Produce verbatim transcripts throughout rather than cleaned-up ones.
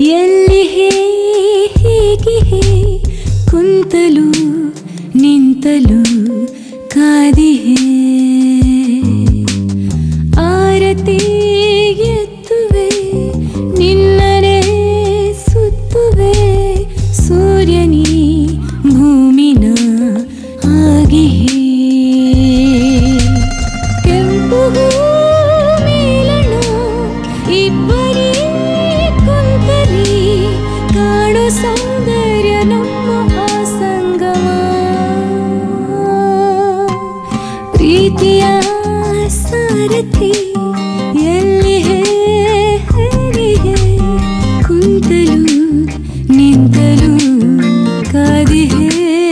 ಎಲ್ಲಿ ಹೇಗೆ ಕುಂತಲು ನಿಂತಲು ಕಾದಿಹೆ ಆರತಿ ಎತ್ತುವೆ ನಿನ್ನನೆ ಸುತ್ತುವೆ ಸೂರ್ಯನಿ ಭೂಮಿನ ಆಗಿಹೆ ಕೆಂಪು ಮೇಲಣ ಇಬ್ಬರೇ ಕುಂತಲಿ ಕಾಣೋ ಸೌಂದರ್ಯ ನಮ್ಮ ಆಸಂಗಮ ಪ್ರೀತಿಯ ಸಾರಥಿ ಎಲ್ಲಿ ಹೇಗೆ ಕುಂತಲು ನಿಂತಲು ಕಾದಿಹೆ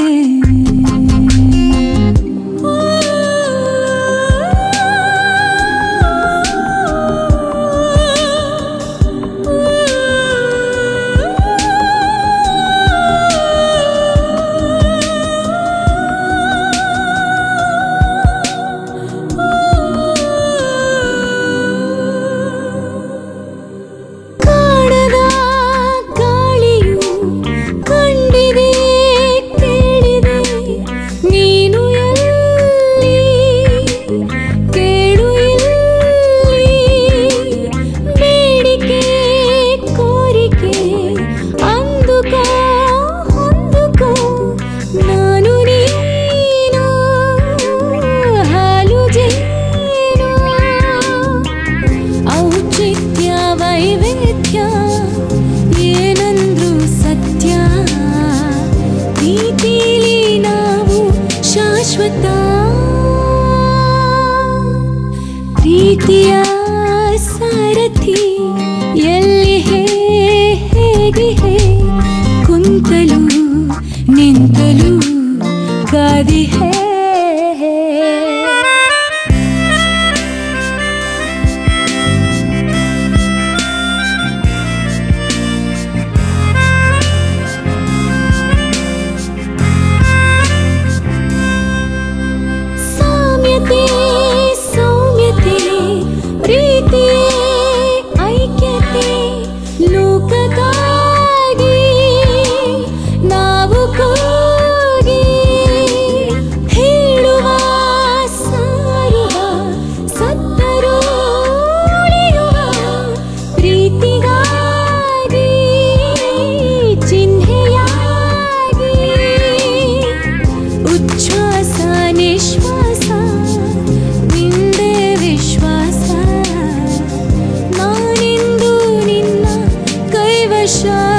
ಏನಂದ್ರು ಸತ್ಯ ಪ್ರೀತಿಲಿ ನಾವು ಶಾಶ್ವತ ಪ್ರೀತಿಯ ಸಾರಥಿ ಎಲ್ಲಿ ಹೇಗೆ ಕುಂತಲು ನಿಂತಲು ಕಾದಿಹೆ ಸೌಮ್ಯತೆ ಪ್ರೀತಿಯೇ ಐಕ್ಯತೆ ಲೋಕಕ್ಕಾಗಿ ನಾವು ಕೂಗಿ ಹೇಳುವ ಸಾರುವ ಸತ್ತರೂ ಉಳಿಯುವ ಪ್ರೀತಿಗಾಗಿ ಚಿಹ್ನೆಯಾಗಿ ಉಚ್ಛ್ವಾಸ ನಿಶ್ವಾಸ ವಿಶ್ವಾಸ ನಾನಿಂದು ನಿನ್ನ ಕೈವಶ